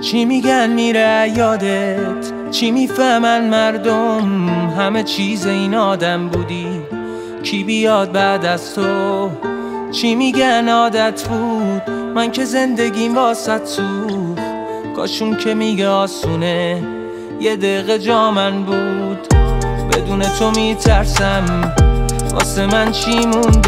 چی میگن میره یادت، چی میفهمن مردم، همه چیز این آدم بودی، کی بیاد بعد از تو؟ چی میگن عادت بود، من که زندگیم واسط سوخت، کاشون که میگه آسونه، یه دقیقه جا من بود. بدون تو میترسم، واسه من چی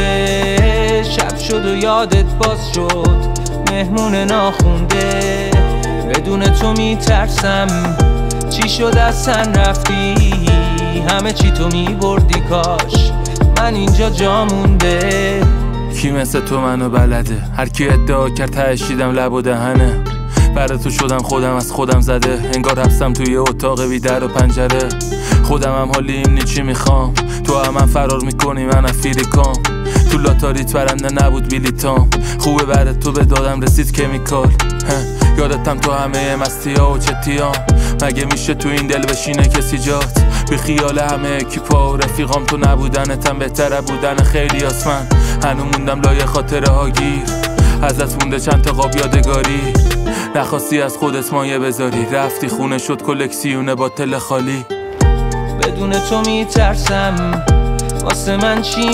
مونده؟ شب شد و یادت باز شد، مهمون ناخونده. بدون تو میترسم، چی شد اصلا رفتی؟ همه چی تو میبردی، کاش من اینجا جا مونده. کی مثل تو منو بلده؟ هر کی ادعا کرد تهشیدم لب و دهنه. برای تو شدم خودم از خودم زده، انگار حبسم توی اتاق بی در و پنجره. خودم هم حالیم نی چی میخوام، تو هم فرار میکنی من افیریکام. تو لاتاریت برنده نبود بیلیتام، خوبه برای تو به دادم رسید کمیکال. یادتم تو همه مستی ها و چتیام، مگه میشه تو این دل بشینه کسی جات؟ بی خیال همه اکیپا و رفیقام، تو نبودنتم بهتره بودن خیلی آسمن. هنو موندم لای خاطره ها گیر، ازت مونده چند تا قاب یادگاری. نخواستی از خودت مایه بذاری، رفتی خونه شد کلکسیون باتل خالی. بدون تو میترسم، واسه من چی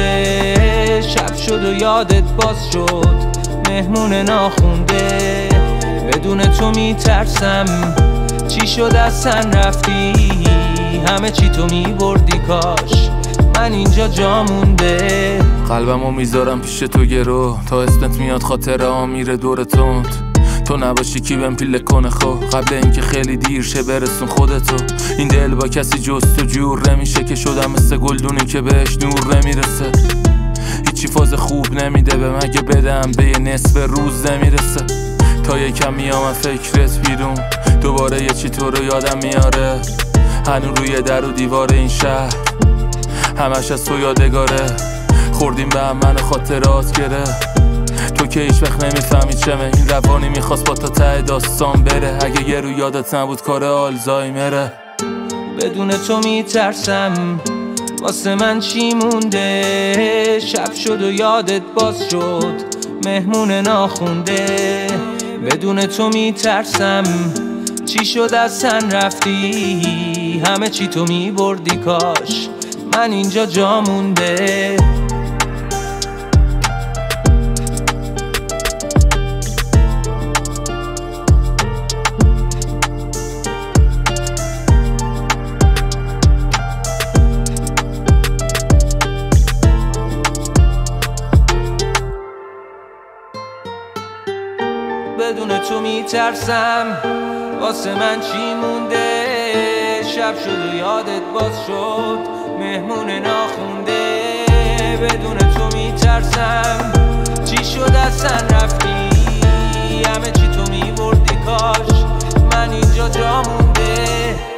مونده؟ شب شد و یادت باز شد، مهمون ناخونده. بدون تو میترسم، چی شد اصلا رفتی؟ همه چی تو میبردی، کاش من اینجا جا مونده. قلبمو میذارم پیش تو گرو، تا اسمت میاد خاطره ها میره دور تند. تو نباشی کی بهم پیله کنه خو، قبل اینکه خیلی دیر شه برسون خودتو. این دل با کسی جز تو جور نمیشه، که شدم مثل گلدونی که بهش نور نمیرسه. هیچی فاز خوب نمیده به مگه بدم به یه نصف روز نمیرسه. تا یکم میام فکرت بیرون، دوباره یه چی تو رو یادم میاره. هنو روی در و دیوار این شهر، همش از تو یادگاره. خوردیم به هم من خاطرات گره، تو که هیچ وقت نمیفهمی چمه. این روانی میخواست با تا ته داستان بره، اگه یه رو یادت نبود کار آلزایمره. بدون تو میترسم، واسه من چی مونده؟ شب شد و یادت باز شد، مهمون ناخونده. بدون تو میترسم، چی شد اصلا رفتی؟ همه چی تو میبردی، کاش من اینجا جا مونده. بدون تو میترسم، واسه من چی مونده؟ شب شد و یادت باز شد، مهمون ناخونده. بدون تو میترسم، چی شد اصلا رفتی؟ همه چی تو میبردی، کاش من اینجا جا مونده.